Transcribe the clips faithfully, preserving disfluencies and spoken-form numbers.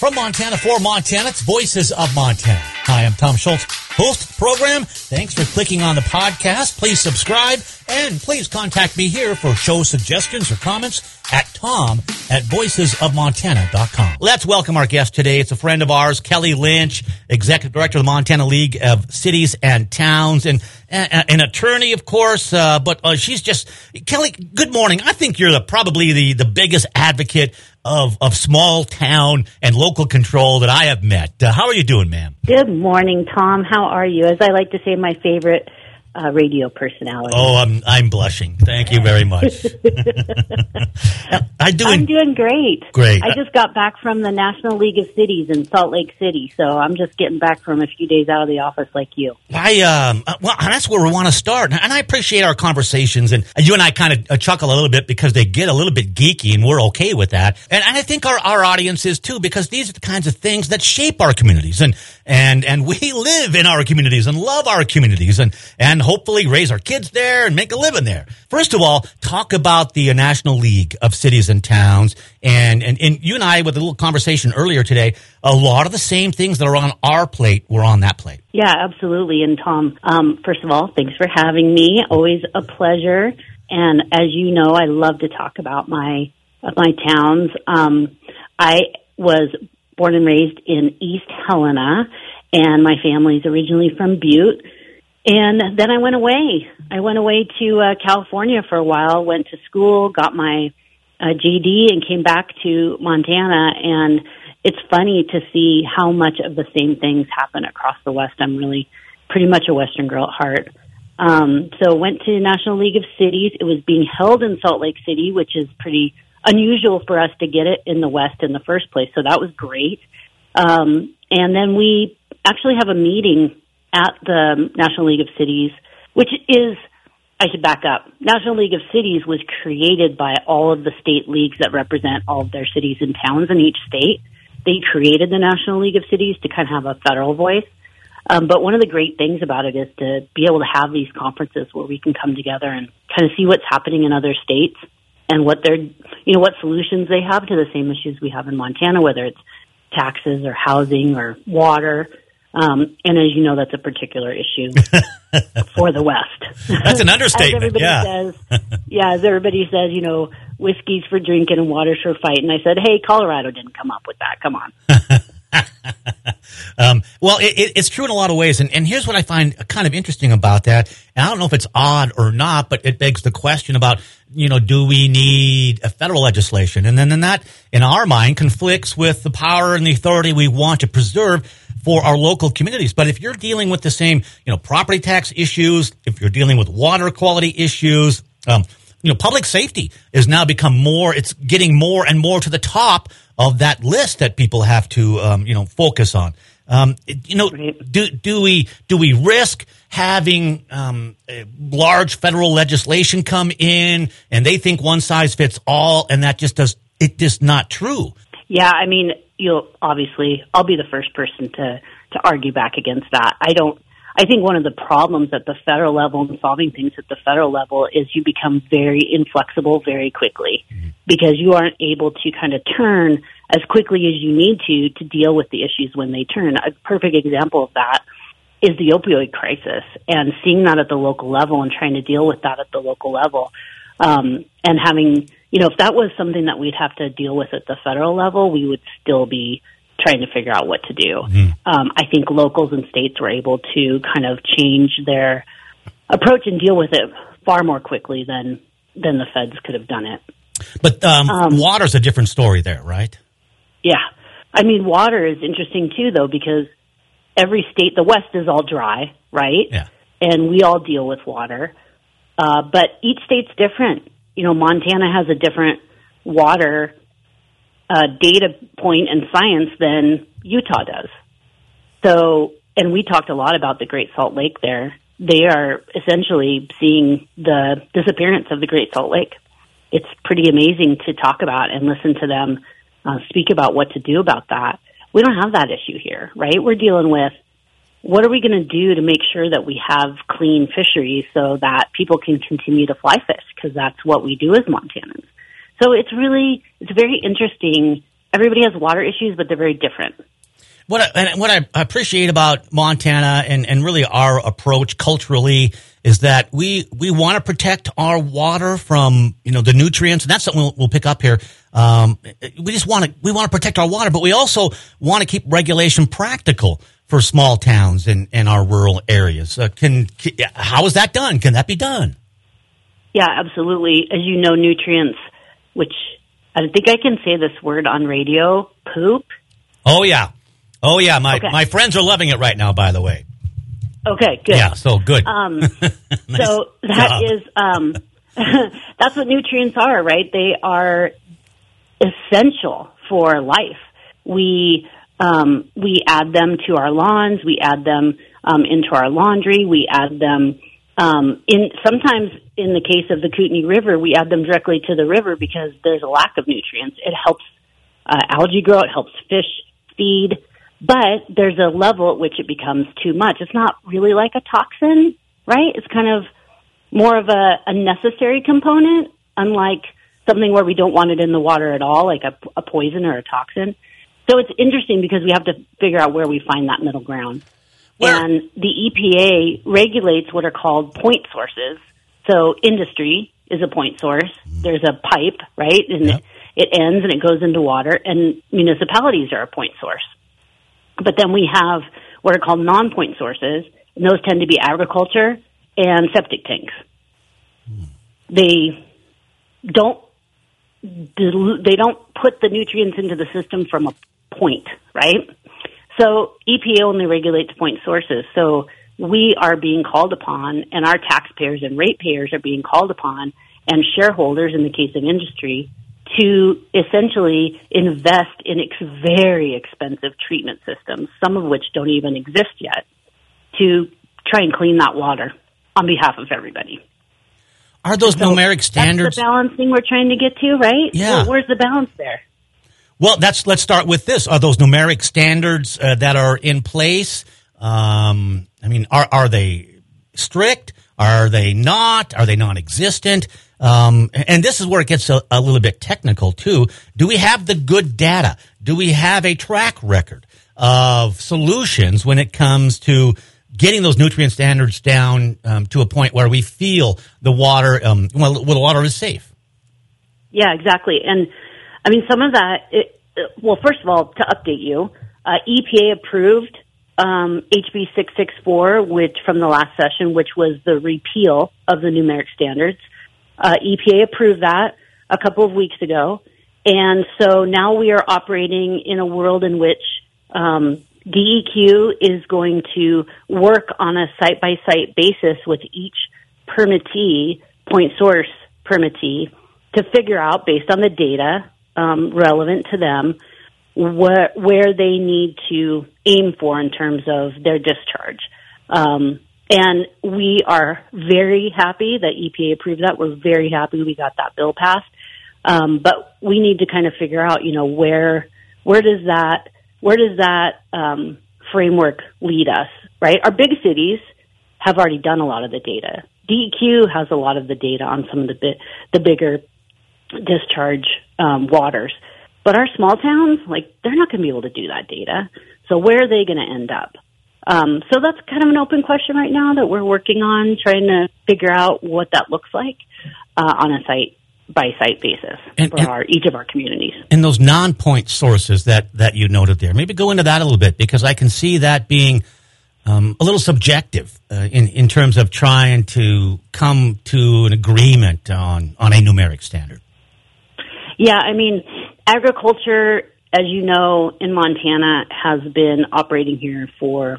From Montana for Montana, it's Voices of Montana. Hi, I'm Tom Schultz, host of the program. Thanks for clicking on the podcast. Please subscribe, and please contact me here for show suggestions or comments at tom at voices of montana dot com. Let's welcome our guest today. It's a friend of ours, Kelly Lynch, Executive Director of the Montana League of Cities and Towns, and uh, an attorney, of course, uh, but uh, she's just... Kelly, good morning. I think you're the, probably the, the biggest advocate of, of small town and local control that I have met. Uh, how are you doing, ma'am? Good morning, Tom. How are you? As I like to say, my favorite uh, radio personality. Oh, I'm I'm blushing. Thank you very much. I doing, I'm doing great. Great. I just got back from the National League of Cities in Salt Lake City, so I'm just getting back from a few days out of the office like you. I um well, that's where we want to start, and I appreciate our conversations, and you and I kind of uh, chuckle a little bit because they get a little bit geeky, and we're okay with that, and, and I think our, our audience is too, because these are the kinds of things that shape our communities, and and and we live in our communities and love our communities, and and hopefully raise our kids there and make a living there. First of all, talk about the National League of Cities and Towns, and, and and you and I, with a little conversation earlier today, a lot of the same things that are on our plate were on that plate. Yeah, absolutely. And Tom, um, first of all, thanks for having me. Always a pleasure. And as you know, I love to talk about my my towns. Um, I was born and raised in East Helena, and my family's originally from Butte. And then I went away. I went away to uh, California for a while, went to school, got my uh, J D, and came back to Montana. And it's funny to see how much of the same things happen across the West. I'm really pretty much a Western girl at heart. Um, so went to National League of Cities. It was being held in Salt Lake City, which is pretty unusual for us to get it in the West in the first place. So that was great. Um, and then we actually have a meeting at the National League of Cities, which is, I should back up. National League of Cities was created by all of the state leagues that represent all of their cities and towns in each state. They created the National League of Cities to kind of have a federal voice. Um, but one of the great things about it is to be able to have these conferences where we can come together and kind of see what's happening in other states and what they're, you know, what solutions they have to the same issues we have in Montana, whether it's taxes or housing or water. Um, and as you know, that's a particular issue for the West. That's an understatement. As everybody yeah. says, yeah, as everybody says, you know, whiskey's for drinking and water's for fighting. I said, hey, Colorado didn't come up with that. Come on. um, well, it, it, it's true in a lot of ways. And, and here's what I find kind of interesting about that. And I don't know if it's odd or not, but it begs the question about, you know, do we need a federal legislation? And then, then that, in our mind, conflicts with the power and the authority we want to preserve for our local communities. But if you're dealing with the same, you know, property tax issues, if you're dealing with water quality issues, um, you know, public safety has now become more, it's getting more and more to the top of that list that people have to, um, you know, focus on. Um, you know, do, do we, do we risk having, um, large federal legislation come in and they think one size fits all, and that just does, it just not true? Yeah. I mean, you'll obviously, I'll be the first person to, to argue back against that. I don't, I think one of the problems at the federal level and solving things at the federal level is you become very inflexible very quickly because you aren't able to kind of turn as quickly as you need to to deal with the issues when they turn. A perfect example of that is the opioid crisis, and seeing that at the local level and trying to deal with that at the local level. Um, and having, you know, if that was something that we'd have to deal with at the federal level, we would still be trying to figure out what to do. Mm-hmm. Um, I think locals and states were able to kind of change their approach and deal with it far more quickly than than the feds could have done it. But um, um, water's a different story there, right? Yeah. I mean, water is interesting, too, though, because every state, the West is all dry, right? Yeah. And we all deal with water. Uh, but each state's different. You know, Montana has a different water uh, data point and science than Utah does. So, and we talked a lot about the Great Salt Lake there. They are essentially seeing the disappearance of the Great Salt Lake. It's pretty amazing to talk about and listen to them uh, speak about what to do about that. We don't have that issue here, right? We're dealing with what are we going to do to make sure that we have clean fisheries so that people can continue to fly fish, because that's what we do as Montanans. So it's really, it's very interesting everybody has water issues, but they're very different. What I, and what I appreciate about Montana and, and really our approach culturally is that we we want to protect our water from, you know, the nutrients, and that's something we'll, we'll pick up here. Um, we just want to we want to protect our water, but we also want to keep regulation practical for small towns and, and our rural areas. Uh, can, can how is that done? Can that be done? Yeah, absolutely. As you know, nutrients, which I think I can say this word on radio, poop. Oh yeah, oh yeah. My okay. my friends are loving it right now. By the way. Okay, good. Yeah, so good. Um, nice so that job. is um, that's what nutrients are, right? They are essential for life. We um, we add them to our lawns. We add them um, into our laundry. We add them um, in. Sometimes, in the case of the Kootenai River, we add them directly to the river because there's a lack of nutrients. It helps uh, algae grow. It helps fish feed. But there's a level at which it becomes too much. It's not really like a toxin, right? It's kind of more of a, a necessary component, unlike something where we don't want it in the water at all, like a, a poison or a toxin. So it's interesting because we have to figure out where we find that middle ground. Where? And the E P A regulates what are called point sources. So industry is a point source. There's a pipe, right? And yep. it, it ends and it goes into water, and municipalities are a point source. But then we have what are called non-point sources, and those tend to be agriculture and septic tanks. Hmm. They don't dilute, they don't put the nutrients into the system from a point, right? So E P A only regulates point sources. So we are being called upon, and our taxpayers and ratepayers are being called upon, and shareholders in the case of industry, to essentially invest in ex- very expensive treatment systems, some of which don't even exist yet, to try and clean that water on behalf of everybody. Are those so numeric standards? That's the balancing we're trying to get to, right? Yeah. Well, where's the balance there? Well, that's let's start with this. Are those numeric standards uh, that are in place? Um, I mean, are are they strict? Are they not? Are they non-existent? Um, and this is where it gets a, a little bit technical, too. Do we have the good data? Do we have a track record of solutions when it comes to getting those nutrient standards down um, to a point where we feel the water, um, well, well, the water is safe? Yeah, exactly. And, I mean, some of that, it, well, first of all, to update you, uh, E P A approved um, H B six sixty-four, which from the last session, which was the repeal of the numeric standards. Uh, E P A approved that a couple of weeks ago, and so now we are operating in a world in which um, D E Q is going to work on a site-by-site basis with each permittee, point source permittee, to figure out, based on the data um, relevant to them, wh- where they need to aim for in terms of their discharge. Um And we are very happy that E P A approved that. We're very happy we got that bill passed. Um, but we need to kind of figure out, you know, where where does that where does that um, framework lead us, right? Our big cities have already done a lot of the data. D E Q has a lot of the data on some of the bi- the bigger discharge um, waters. But our small towns, like, they're not going to be able to do that data. So where are they going to end up? Um, so that's kind of an open question right now that we're working on, trying to figure out what that looks like uh, on a site-by-site basis and, for and, our, each of our communities. And those non-point sources that, that you noted there, maybe go into that a little bit, because I can see that being um, a little subjective uh, in, in terms of trying to come to an agreement on, on a numeric standard. Yeah, I mean, agriculture, as you know, in Montana has been operating here for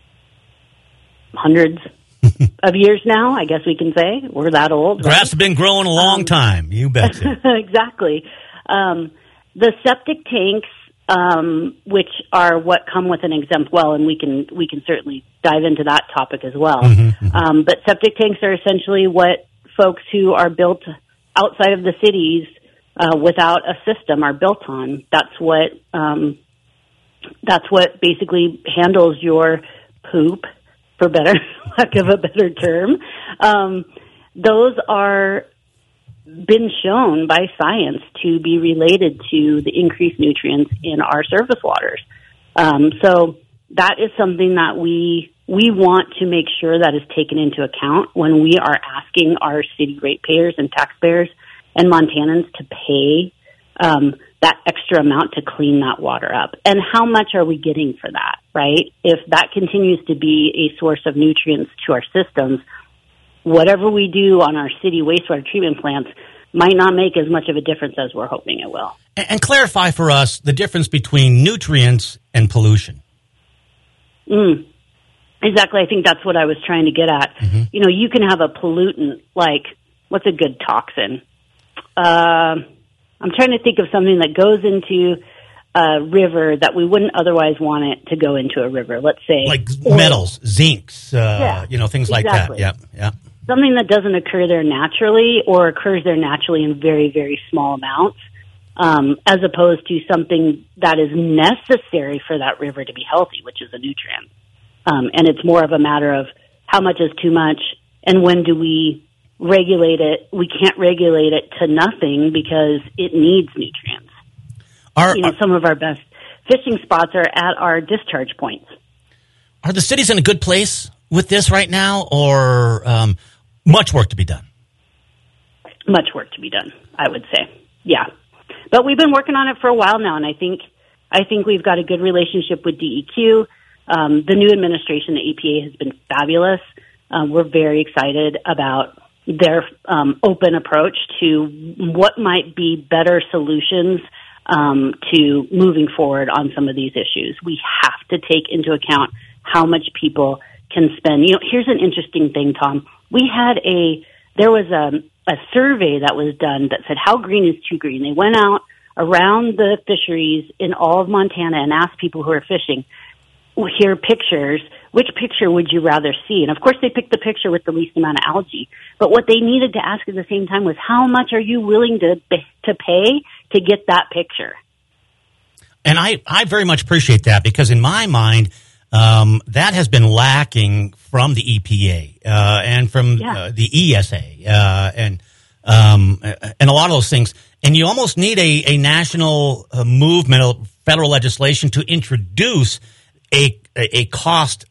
hundreds of years now, I guess we can say. We're that old. Grass right? has been growing a long um, time, you betcha. Exactly. Um, the septic tanks, um, which are what come with an exempt well, and we can we can certainly dive into that topic as well. Mm-hmm, mm-hmm. Um, but septic tanks are essentially what folks who are built outside of the cities uh, without a system are built on. That's what um, that's what basically handles your poop, for better lack of a better term. Um, those are been shown by science to be related to the increased nutrients in our surface waters. Um, so that is something that we we want to make sure that is taken into account when we are asking our city ratepayers and taxpayers and Montanans to pay um, that extra amount to clean that water up. And how much are we getting for that, right? If that continues to be a source of nutrients to our systems, whatever we do on our city wastewater treatment plants might not make as much of a difference as we're hoping it will. And, and clarify for us the difference between nutrients and pollution. Mm. Exactly. I think that's what I was trying to get at. Mm-hmm. You know, you can have a pollutant like, what's a good toxin? Uh, I'm trying to think of something that goes into a river that we wouldn't otherwise want it to go into a river. Let's say like oil. metals, zincs, uh, yeah, you know, things like exactly. that. Yeah, yeah. Something that doesn't occur there naturally or occurs there naturally in very, very small amounts, um, as opposed to something that is necessary for that river to be healthy, which is a nutrient. Um, and it's more of a matter of how much is too much and when do we regulate it. We can't regulate it to nothing because it needs nutrients. Are, you know, are, some of our best fishing spots are at our discharge points. Are the cities in a good place with this right now, or um, much work to be done? Much work to be done, I would say. Yeah. But we've been working on it for a while now, and I think I think we've got a good relationship with D E Q. Um, the new administration, the E P A, has been fabulous. Um, we're very excited about their um, open approach to what might be better solutions um, to moving forward on some of these issues. We have to take into account how much people can spend. You know, here's an interesting thing, Tom. We had a, there was a, a survey that was done that said, how green is too green? They went out around the fisheries in all of Montana and asked people who are fishing, here pictures, which picture would you rather see? And of course they picked the picture with the least amount of algae. But what they needed to ask at the same time was, how much are you willing to to pay to get that picture? And I, I very much appreciate that, because in my mind, um, that has been lacking from the E P A uh, and from yeah. uh, the E S A uh, and um, and a lot of those things. And you almost need a, a national uh, movement, of federal legislation to introduce a a cost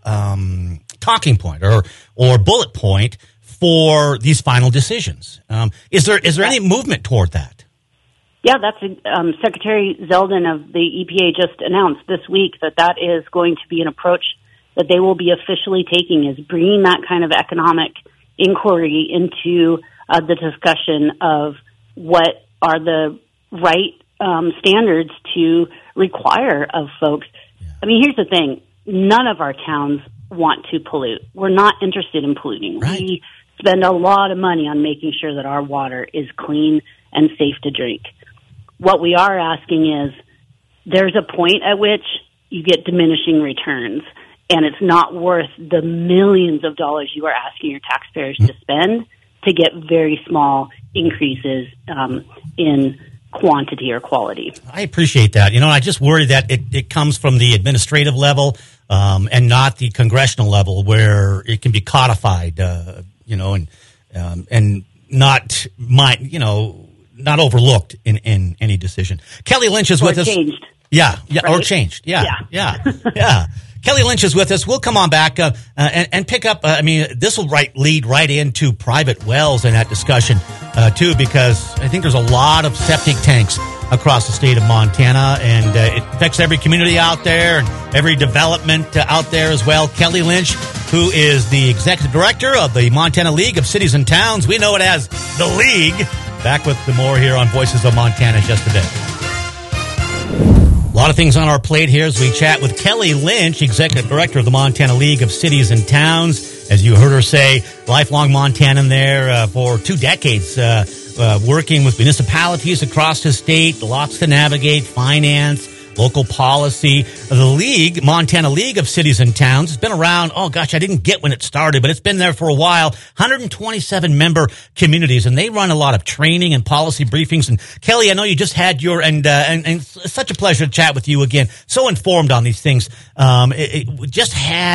um, talking point or or bullet point for these final decisions. Um, is there is there any movement toward that? Yeah, that's um, Secretary Zeldin of the E P A just announced this week that that is going to be an approach that they will be officially taking, is bringing that kind of economic inquiry into uh, the discussion of what are the right um, standards to require of folks. Yeah. I mean, here's the thing. None of our towns want to pollute. We're not interested in polluting. Right. We spend a lot of money on making sure that our water is clean and safe to drink. What we are asking is, there's a point at which you get diminishing returns, and it's not worth the millions of dollars you are asking your taxpayers mm-hmm. to spend to get very small increases um, in quantity or quality. I appreciate that. You know, I just worry that it, it comes from the administrative level um, and not the congressional level, where it can be codified, uh, you know, and um, and not my, you know, not overlooked in, in any decision. Kelly Lynch is or with us. Changed. Yeah, yeah, right? or changed. Yeah, yeah, yeah, yeah. Kelly Lynch is with us. We'll come on back uh, uh, and, and pick up. Uh, I mean, this will right, lead right into private wells in that discussion, uh, too, because I think there's a lot of septic tanks across the state of Montana, and uh, it affects every community out there and every development uh, out there as well. Kelly Lynch, who is the executive director of the Montana League of Cities and Towns. We know it as the League. Back with the more here on Voices of Montana in just a bit. A lot of things on our plate here as we chat with Kelly Lynch, Executive Director of the Montana League of Cities and Towns. As you heard her say, lifelong Montanan there uh, for two decades, uh, uh, working with municipalities across the state, lots to navigate, finance, local policy. The League, Montana League of Cities and Towns, has been around, oh gosh, I didn't get when it started, but it's been there for a while. one hundred twenty-seven member communities, and they run a lot of training and policy briefings. And Kelly, I know you just had your, and, uh, and, and it's such a pleasure to chat with you again. So informed on these things. Um, it, it just had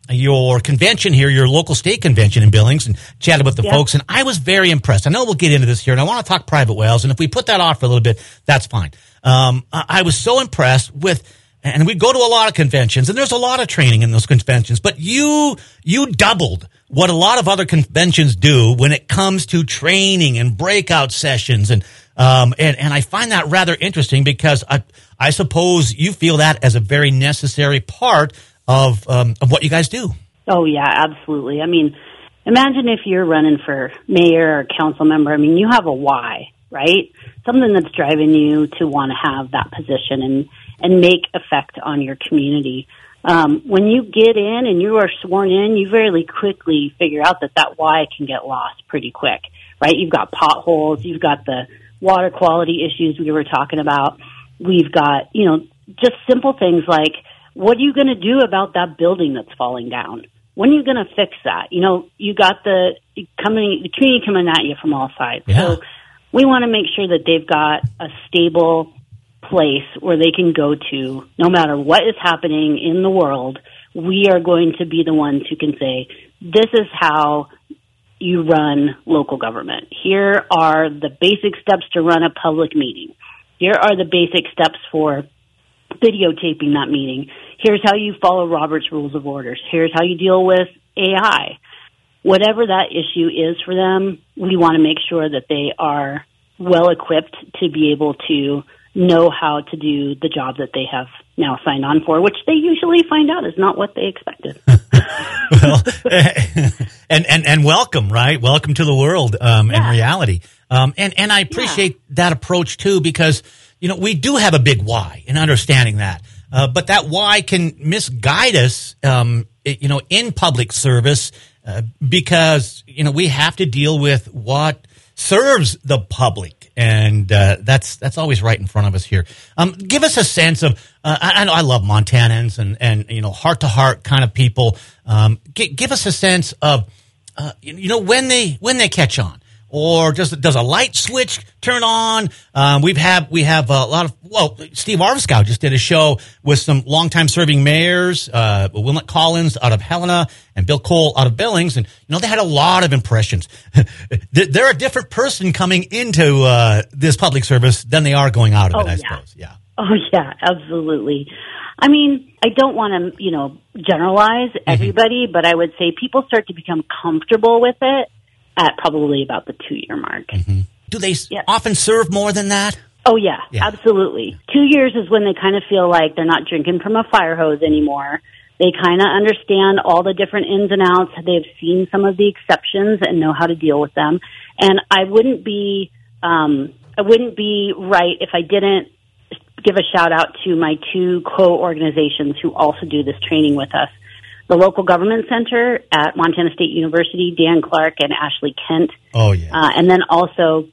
your convention here, your local state convention in Billings, and chatted with the yeah. folks, and I was very impressed. I know we'll get into this here, and I want to talk private whales, and if we put that off for a little bit, that's fine. Um, I was so impressed with, and we go to a lot of conventions, and there's a lot of training in those conventions, but you you doubled what a lot of other conventions do when it comes to training and breakout sessions, and um, and, and I find that rather interesting because I, I suppose you feel that as a very necessary part of um, of what you guys do. Oh, yeah, absolutely. I mean, imagine if you're running for mayor or council member. I mean, you have a why, right? Something that's driving you to want to have that position and, and make effect on your community. Um, when you get in and you are sworn in, you very quickly figure out that that why can get lost pretty quick, right? You've got potholes. You've got the water quality issues we were talking about. We've got, you know, just simple things like, what are you going to do about that building that's falling down? When are you going to fix that? You know, you got the coming, the community coming at you from all sides. Yeah. So we want to make sure that they've got a stable place where they can go to no matter what is happening in the world. We are going to be the ones who can say, this is how you run local government. Here are the basic steps to run a public meeting. Here are the basic steps for videotaping that meeting. Here's how you follow Robert's Rules of Orders. Here's how you deal with A I. Whatever that issue is for them, we want to make sure that they are well equipped to be able to know how to do the job that they have now signed on for, which they usually find out is not what they expected. Well, and, and, and welcome, right? Welcome to the world um, yeah. and reality. Um, and, and I appreciate yeah. that approach, too, because, you know, we do have a big why in understanding that. Uh, but that why can misguide us, um, it, you know, in public service uh, because, you know, we have to deal with what serves the public. And uh, that's that's always right in front of us here. Um, give us a sense of, uh, I, I know I love Montanans and, and you know, heart-to-heart kind of people. Um, g- give us a sense of, uh, you know, when they when they catch on. Or does does a light switch turn on? Um, we've had we have a lot of well, Steve Arvscow just did a show with some longtime serving mayors, uh, Wilmot Collins out of Helena and Bill Cole out of Billings, and you know they had a lot of impressions. They're a different person coming into uh, this public service than they are going out of oh, it. I yeah. suppose, yeah. Oh yeah, absolutely. I mean, I don't want to you know generalize everybody, mm-hmm. but I would say people start to become comfortable with it at probably about the two-year mark. Mm-hmm. Do they yes. often serve more than that? Oh, yeah, yeah, absolutely. Two years is when they kind of feel like they're not drinking from a fire hose anymore. They kind of understand all the different ins and outs. They've seen some of the exceptions and know how to deal with them. And I wouldn't be, um, I wouldn't be right if I didn't give a shout-out to my two co-organizations who also do this training with us. The Local Government Center at Montana State University, Dan Clark and Ashley Kent. Oh, yeah. Uh, and then also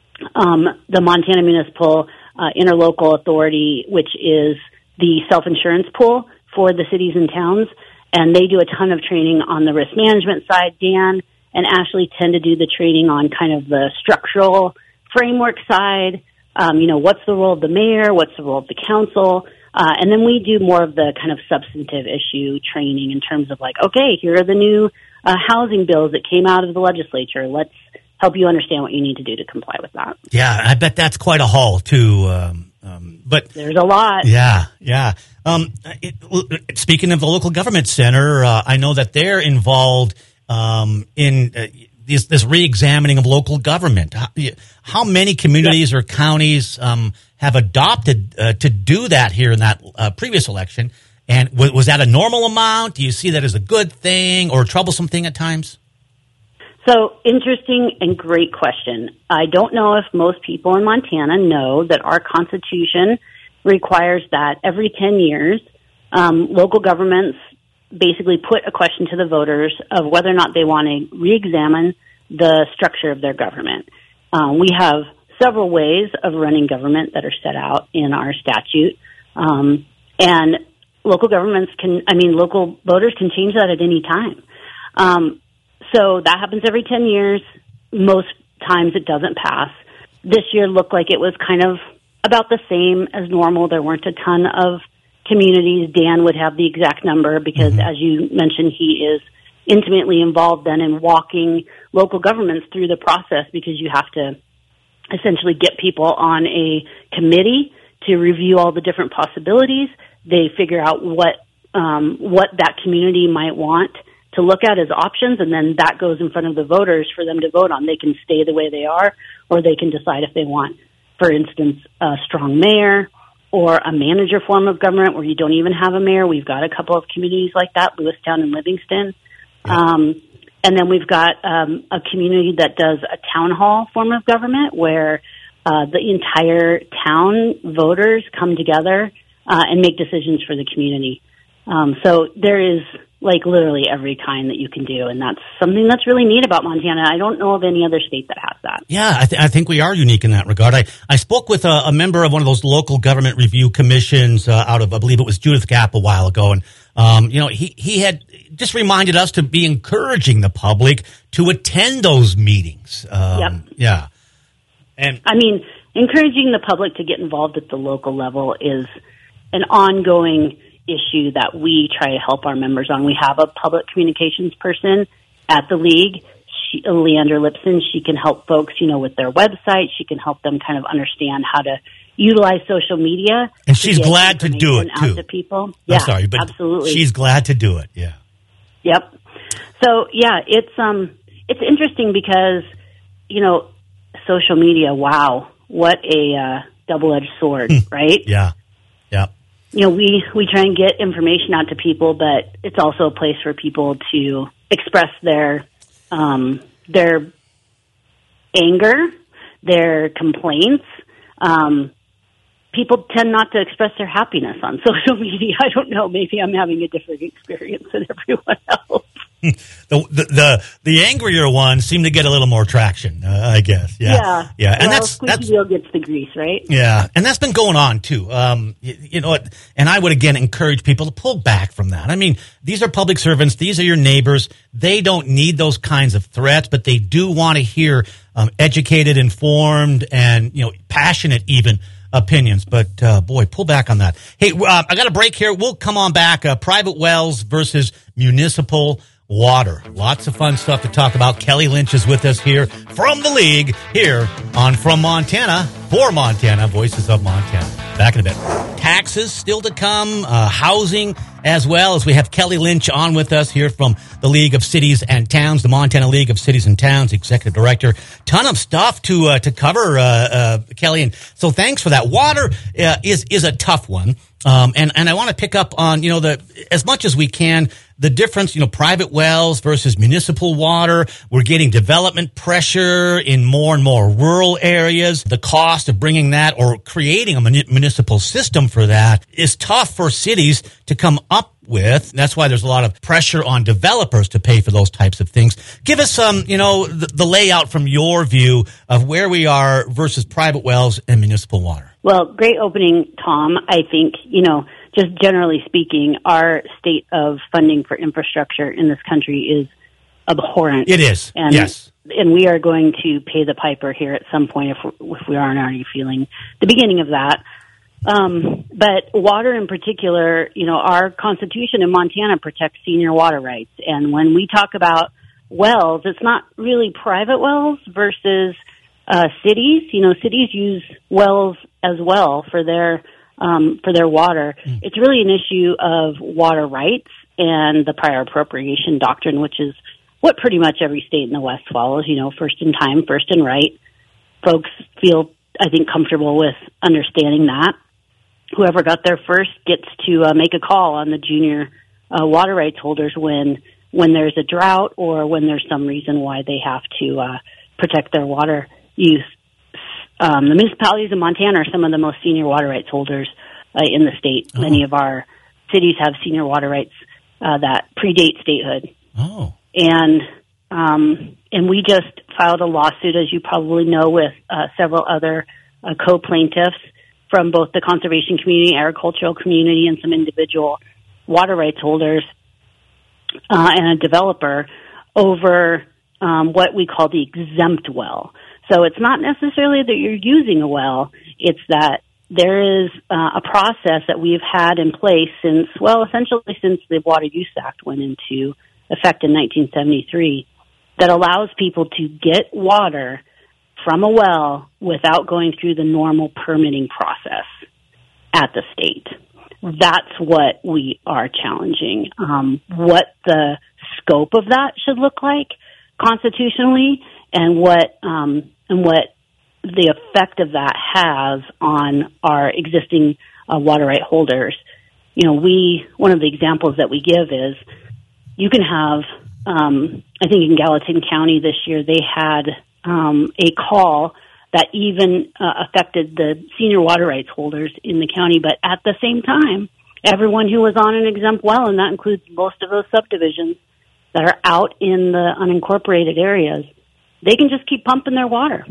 um, the Montana Municipal uh, Interlocal Authority, which is the self-insurance pool for the cities and towns. And they do a ton of training on the risk management side. Dan and Ashley tend to do the training on kind of the structural framework side. Um, you know, what's the role of the mayor? What's the role of the council? Uh, and then we do more of the kind of substantive issue training in terms of like, okay, here are the new uh, housing bills that came out of the legislature. Let's help you understand what you need to do to comply with that. Yeah, I bet that's quite a haul too. Um, um, but there's a lot. Yeah, yeah. Um, it, speaking of the local government center, uh, I know that they're involved um, in uh, this, this re-examining of local government. How, how many communities yep. or counties um, have adopted uh, to do that here in that uh, previous election? And w- was that a normal amount? Do you see that as a good thing or a troublesome thing at times? So, interesting and great question. I don't know if most people in Montana know that our Constitution requires that every ten years, um, local governments basically put a question to the voters of whether or not they want to re-examine the structure of their government. Um, we have several ways of running government that are set out in our statute. Um, and local governments can, I mean, local voters can change that at any time. Um, so that happens every ten years. Most times it doesn't pass. This year looked like it was kind of about the same as normal. There weren't a ton of communities. Dan would have the exact number because, mm-hmm. as you mentioned, he is intimately involved then in walking local governments through the process, because you have to essentially get people on a committee to review all the different possibilities. They figure out what um, what that community might want to look at as options, and then that goes in front of the voters for them to vote on. They can stay the way they are, or they can decide if they want, for instance, a strong mayor or a manager form of government where you don't even have a mayor. We've got a couple of communities like that, Lewistown and Livingston. Um, and then we've got um, a community that does a town hall form of government where uh, the entire town voters come together uh, and make decisions for the community. Um, so there is like literally every kind that you can do, and that's something that's really neat about Montana. I don't know of any other state that has that. Yeah, I, th- I think we are unique in that regard. I, I spoke with a, a member of one of those local government review commissions uh, out of, I believe it was Judith Gap a while ago, and um, you know, he, he had just reminded us to be encouraging the public to attend those meetings. Um, yep. Yeah. And I mean, encouraging the public to get involved at the local level is an ongoing issue that we try to help our members on. We have a public communications person at the league, she, Leander Lipson. She can help folks, you know, with their website. She can help them kind of understand how to utilize social media. And she's glad to do it too. To people. Yeah, I'm sorry, but absolutely. She's glad to do it. Yeah. Yep. So yeah, it's um, it's interesting because, you know, social media. Wow, what a uh, double-edged sword, right? Yeah. Yeah. You know, we, we try and get information out to people, but it's also a place for people to express their um, their anger, their complaints. Um, people tend not to express their happiness on social media. I don't know. Maybe I'm having a different experience than everyone else. the, the the the angrier ones seem to get a little more traction, uh, I guess. Yeah, yeah, yeah. And well, that's squeaky that's wheel gets the grease, right? Yeah, and that's been going on too. Um, you, you know, and I would again encourage people to pull back from that. I mean, these are public servants; these are your neighbors. They don't need those kinds of threats, but they do want to hear um, educated, informed, and you know, passionate even opinions. But uh, boy, pull back on that. Hey, uh, I got a break here. We'll come on back. Uh, private wells versus municipal water. Lots of fun stuff to talk about. Kelly Lynch is with us here from the league, here on From Montana, for Montana, Voices of Montana. Back in a bit. Taxes still to come, uh, housing as well, as we have Kelly Lynch on with us here from the League of Cities and Towns, the Montana League of Cities and Towns, Executive Director. Ton of stuff to uh, to cover, uh, uh, Kelly. And so thanks for that. Water uh, is is a tough one. Um, and, and I want to pick up on, you know, the, as much as we can, the difference, you know, private wells versus municipal water. We're getting development pressure in more and more rural areas. The cost of bringing that or creating a municipal system for that is tough for cities to come up with. That's why there's a lot of pressure on developers to pay for those types of things. Give us some, you know, the, the layout from your view of where we are versus private wells and municipal water. Well, great opening, Tom. I think, you know, just generally speaking, our state of funding for infrastructure in this country is abhorrent. It is, and, yes. And we are going to pay the piper here at some point if, if we aren't already feeling the beginning of that. Um, but water in particular, you know, our Constitution in Montana protects senior water rights. And when we talk about wells, it's not really private wells versus uh, cities. You know, cities use wells as well for their um, for their water. Mm. It's really an issue of water rights and the prior appropriation doctrine, which is what pretty much every state in the West follows. You know, first in time, first in right. Folks feel, I think, comfortable with understanding that. Whoever got there first gets to uh, make a call on the junior uh, water rights holders when when there's a drought or when there's some reason why they have to uh, protect their water use. Um, the municipalities in Montana are some of the most senior water rights holders uh, in the state. Oh. Many of our cities have senior water rights uh, that predate statehood. Oh, and um, and we just filed a lawsuit, as you probably know, with uh, several other uh, co-plaintiffs from both the conservation community, agricultural community, and some individual water rights holders uh, and a developer over um, what we call the exempt well. So it's not necessarily that you're using a well, it's that there is uh, a process that we've had in place since, well, essentially since the Water Use Act went into effect in nineteen seventy-three, that allows people to get water from a well without going through the normal permitting process at the state. That's what we are challenging. Um, what the scope of that should look like constitutionally, and what um, and what the effect of that has on our existing uh, water right holders. You know, we one of the examples that we give is you can have. Um, I think in Gallatin County this year they had um, a call that even uh, affected the senior water rights holders in the county, but at the same time, everyone who was on an exempt well, and that includes most of those subdivisions that are out in the unincorporated areas, they can just keep pumping their water.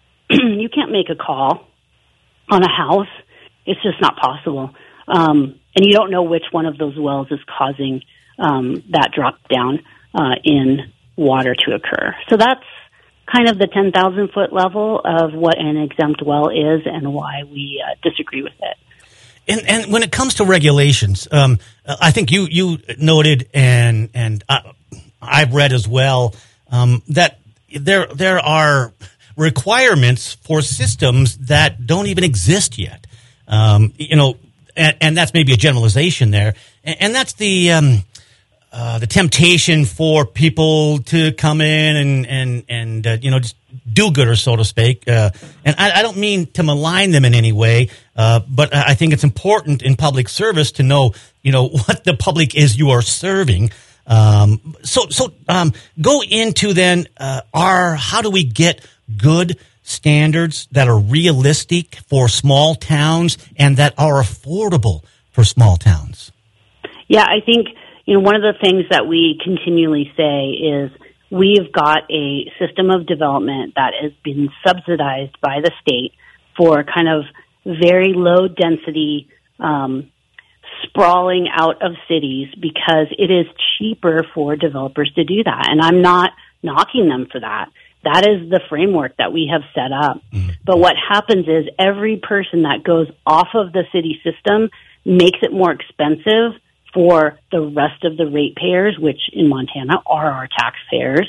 You can't make a call on a house. It's just not possible. Um, and you don't know which one of those wells is causing um, that drop down uh, in water to occur. So that's kind of the ten thousand foot level of what an exempt well is and why we uh, disagree with it. And, and when it comes to regulations, um, I think you, you noted, and and I, I've read as well, um, that there there are requirements for systems that don't even exist yet. Um, you know, and, and that's maybe a generalization there, and, and that's the um, uh, the temptation for people to come in and and and uh, you know, just do-gooders, so to speak. Uh, and I, I don't mean to malign them in any way, uh, but I think it's important in public service to know, you know, what the public is you are serving. Um, so, so um, go into then uh, our how do we get good standards that are realistic for small towns and that are affordable for small towns? Yeah, I think, you know, one of the things that we continually say is we've got a system of development that has been subsidized by the state for kind of very low density, um, sprawling out of cities because it is cheaper for developers to do that. And I'm not knocking them for that. That is the framework that we have set up. Mm-hmm. But what happens is every person that goes off of the city system makes it more expensive for the rest of the ratepayers, which in Montana are our taxpayers,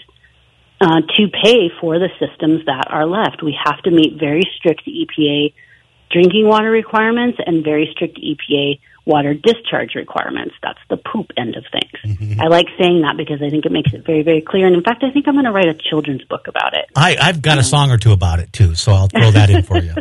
uh, to pay for the systems that are left. We have to meet very strict E P A drinking water requirements and very strict E P A water discharge requirements. That's the poop end of things. Mm-hmm. I like saying that because I think it makes it very, very clear. And in fact, I think I'm going to write a children's book about it. I, I've got um, a song or two about it too, so I'll throw that in for you.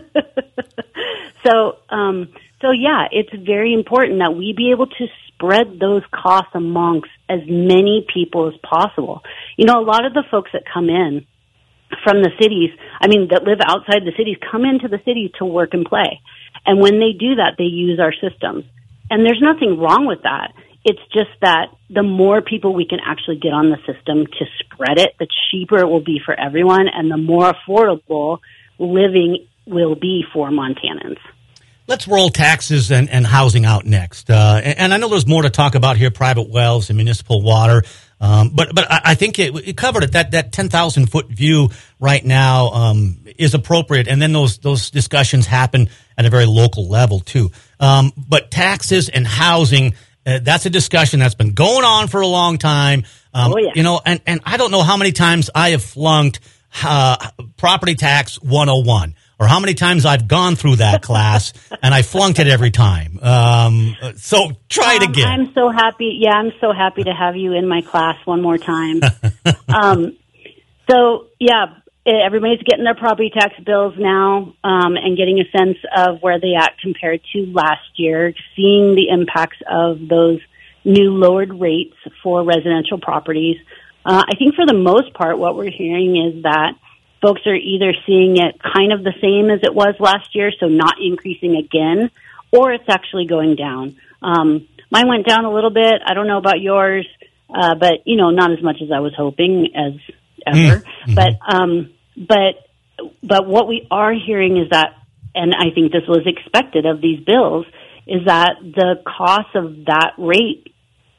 So, um, so yeah, it's very important that we be able to spread those costs amongst as many people as possible. You know, a lot of the folks that come in from the cities, I mean, that live outside the cities, come into the cities to work and play. And when they do that, they use our systems. And there's nothing wrong with that. It's just that the more people we can actually get on the system to spread it, the cheaper it will be for everyone and the more affordable living will be for Montanans. Let's roll taxes and, and housing out next. Uh, and, and I know there's more to talk about here, private wells and municipal water. Um, but but I, I think it, it covered it. That that ten thousand foot view right now um, is appropriate. And then those those discussions happen at a very local level, too. Um, but taxes and housing, uh, that's a discussion that's been going on for a long time. Um, oh, yeah. You know, and, and I don't know how many times I have flunked uh, property tax one oh one. Or how many times I've gone through that class and I flunked it every time. Um, so try it again. Um, I'm so happy. Yeah, I'm so happy to have you in my class one more time. um, so yeah, everybody's getting their property tax bills now, um, and getting a sense of where they at compared to last year, seeing the impacts of those new lowered rates for residential properties. Uh, I think for the most part, what we're hearing is that folks are either seeing it kind of the same as it was last year, so not increasing again, or it's actually going down. Um, mine went down a little bit. I don't know about yours, uh, but, you know, not as much as I was hoping as ever. Mm-hmm. But, um, but, but what we are hearing is that, and I think this was expected of these bills, is that the cost of that rate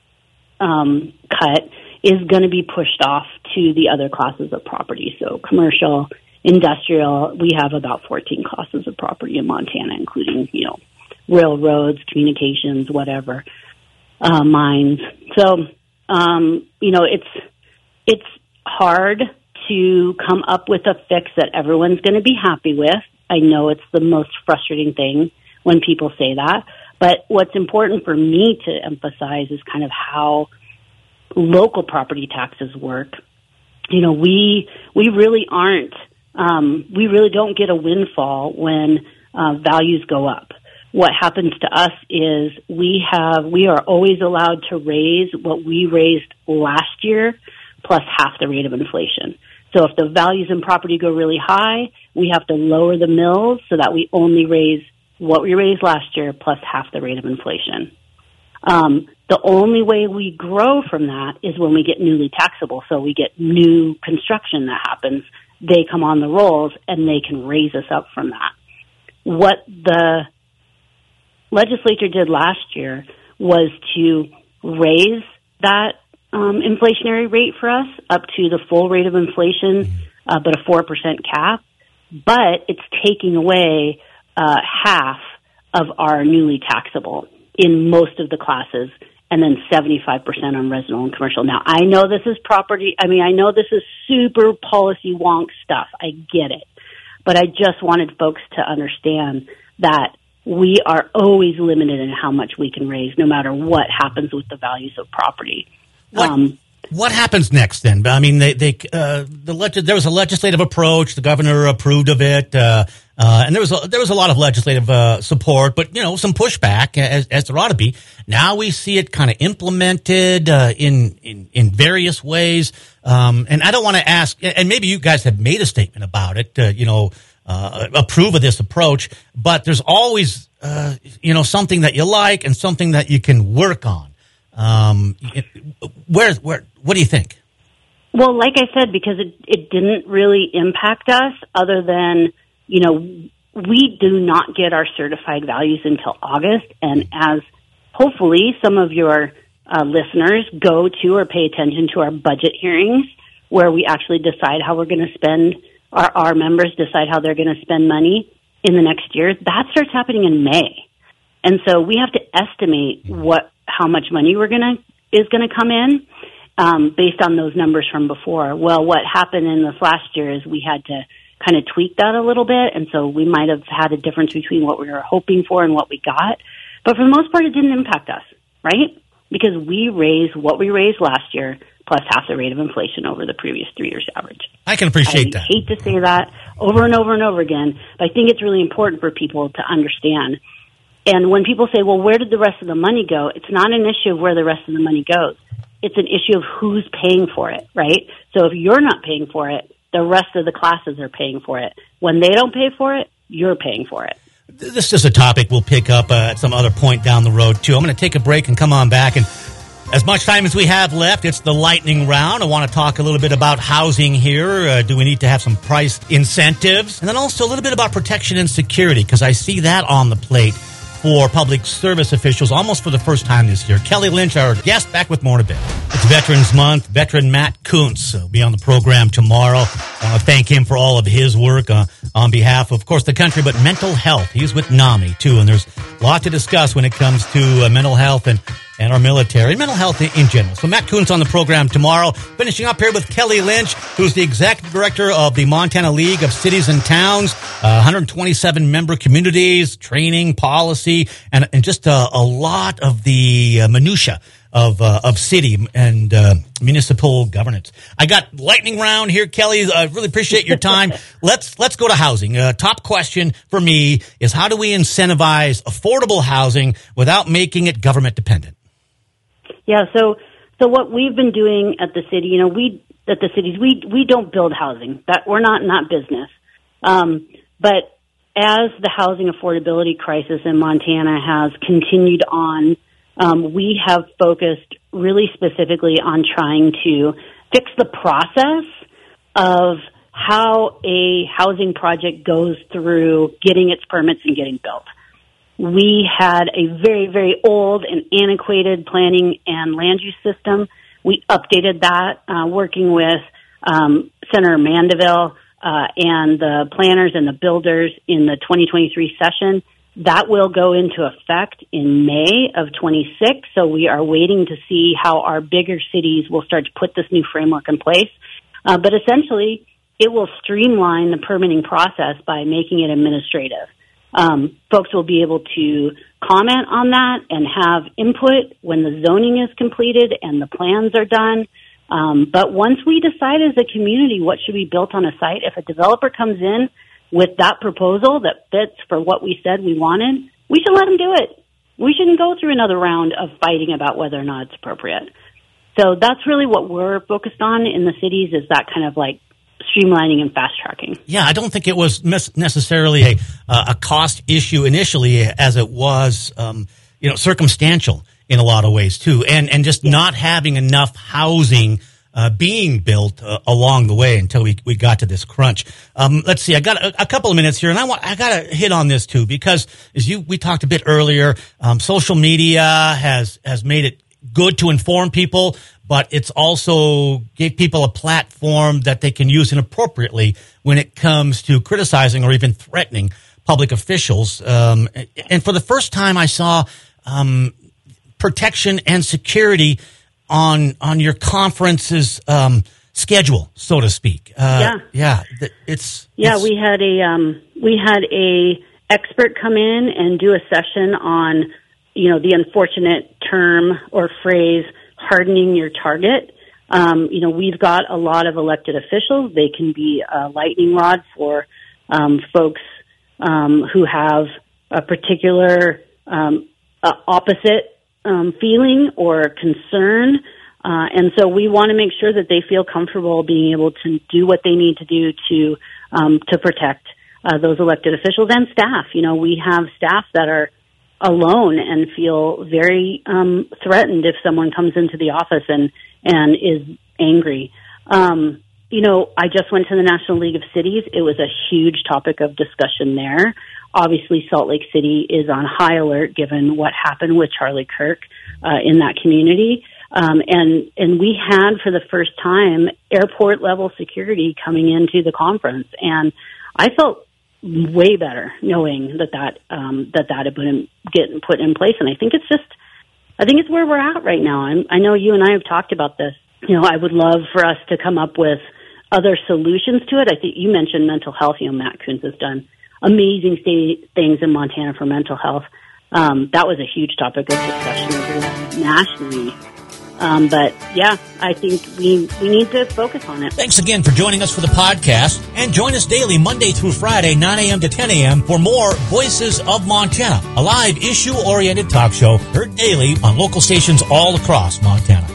um, cut is going to be pushed off to the other classes of property, so commercial industrial, we have about fourteen classes of property in Montana, including, you know, railroads, communications, whatever, uh, mines. So, um, you know, it's, it's hard to come up with a fix that everyone's going to be happy with. I know it's the most frustrating thing when people say that, but what's important for me to emphasize is kind of how local property taxes work. You know, we, we really aren't, um, we really don't get a windfall when, uh, values go up. What happens to us is we have, we are always allowed to raise what we raised last year plus half the rate of inflation. So if the values in property go really high, we have to lower the mills so that we only raise what we raised last year plus half the rate of inflation. Um, the only way we grow from that is when we get newly taxable. So we get new construction that happens. They come on the rolls and they can raise us up from that. What the legislature did last year was to raise that um, inflationary rate for us up to the full rate of inflation, uh, but a four percent cap. But it's taking away uh, half of our newly taxable in most of the classes, and then seventy-five percent on residential and commercial. Now, I know this is property. I mean, I know this is super policy wonk stuff. I get it. But I just wanted folks to understand that we are always limited in how much we can raise, no matter what happens with the values of property. What, um, what happens next then? I mean, they, they, uh, the leg- there was a legislative approach. The governor approved of it. Uh, uh, and there was a, there was a lot of legislative, uh, support, but, you know, some pushback as, as there ought to be. Now we see it kind of implemented, uh, in, in, in various ways. Um, and I don't want to ask, and maybe you guys have made a statement about it, uh, you know, uh, approve of this approach, but there's always, uh, you know, something that you like and something that you can work on. Um, it, where, where, what do you think? Well, like I said, because it, it didn't really impact us other than, you know, we do not get our certified values until August. And as hopefully some of your uh, listeners go to or pay attention to our budget hearings where we actually decide how we're going to spend, our, our members decide how they're going to spend money in the next year, that starts happening in May. And so we have to estimate what, how much money we're going to, is going to come in, um, based on those numbers from before. Well, what happened in this last year is we had to kind of tweak that a little bit. And so we might have had a difference between what we were hoping for and what we got. But for the most part, it didn't impact us, right? Because we raised what we raised last year plus half the rate of inflation over the previous three years average. I can appreciate I that. I hate to say that over and over and over again, but I think it's really important for people to understand. And when people say, well, where did the rest of the money go? It's not an issue of where the rest of the money goes. It's an issue of who's paying for it, right? So if you're not paying for it, the rest of the classes are paying for it. When they don't pay for it, you're paying for it. This is a topic we'll pick up uh, at some other point down the road, too. I'm going to take a break and come on back. And as much time as we have left, it's the lightning round. I want to talk a little bit about housing here. Uh, do we need to have some price incentives? And then also a little bit about protection and security, because I see that on the plate for public service officials almost for the first time this year. Kelly Lynch, our guest, back with more in a bit. It's Veterans Month. Veteran Matt Kuntz will be on the program tomorrow. I want to thank him for all of his work uh, on behalf of, of course, the country, but mental health. He's with NAMI, too, and there's a lot to discuss when it comes to uh, mental health and and our military, and mental health in general. So Matt Kuntz on the program tomorrow. Finishing up here with Kelly Lynch, who's the executive director of the Montana League of Cities and Towns, uh, one hundred twenty-seven member communities, training, policy, and, and just a, a lot of the uh, minutia of uh, of city and uh, municipal governance. I got lightning round here, Kelly. I really appreciate your time. let's let's go to housing. Uh, top question for me is, how do we incentivize affordable housing without making it government dependent? Yeah, so so what we've been doing at the city, you know, we at the cities, we we don't build housing. That we're not in that business. Um, but as the housing affordability crisis in Montana has continued on, um, we have focused really specifically on trying to fix the process of how a housing project goes through getting its permits and getting built. We had a very, very old and antiquated planning and land use system. We updated that, uh, working with um, Senator Mandeville uh, and the planners and the builders in the twenty twenty-three session. That will go into effect in May of twenty-six. So we are waiting to see how our bigger cities will start to put this new framework in place. Uh, but essentially, it will streamline the permitting process by making it administrative. Um, folks will be able to comment on that and have input when the zoning is completed and the plans are done. Um, but once we decide as a community what should be built on a site, if a developer comes in with that proposal that fits for what we said we wanted, we should let them do it. We shouldn't go through another round of fighting about whether or not it's appropriate. So that's really what we're focused on in the cities, is that kind of like streamlining and fast tracking. Yeah, I don't think it was mis- necessarily a uh, a cost issue initially, as it was, um, you know, circumstantial in a lot of ways too, and and just yeah. not having enough housing uh, being built uh, along the way until we we got to this crunch. Um, let's see, I got a, a couple of minutes here, and I want I got to hit on this too, because as you we talked a bit earlier, um, social media has has made it good to inform people, but it's also gave people a platform that they can use inappropriately when it comes to criticizing or even threatening public officials. Um, and for the first time, I saw um, protection and security on on your conference's um, schedule, so to speak. Uh, yeah, yeah, it's yeah. It's, we had a um, we had a expert come in and do a session on, you know, the unfortunate term or phrase, hardening your target. Um, you know, we've got a lot of elected officials. They can be a lightning rod for um, folks um, who have a particular um, uh, opposite um, feeling or concern. Uh, and so we want to make sure that they feel comfortable being able to do what they need to do to um, to protect uh, those elected officials and staff. You know, we have staff that are alone and feel very um, threatened if someone comes into the office and and is angry. Um, you know, I just went to the National League of Cities. It was a huge topic of discussion there. Obviously, Salt Lake City is on high alert given what happened with Charlie Kirk uh, in that community. Um, and and we had, for the first time, airport-level security coming into the conference. And I felt way better knowing that that um, that that had been getting put in place. And I think it's just, I think it's where we're at right now. I'm, I know you and I have talked about this. You know, I would love for us to come up with other solutions to it. I think you mentioned mental health. You know, Matt Coons has done amazing st- things in Montana for mental health. Um, that was a huge topic of discussion nationally. Um, but yeah, I think we we need to focus on it. Thanks again for joining us for the podcast, and join us daily Monday through Friday, nine a.m. to ten a.m. for more Voices of Montana, a live issue-oriented talk show heard daily on local stations all across Montana.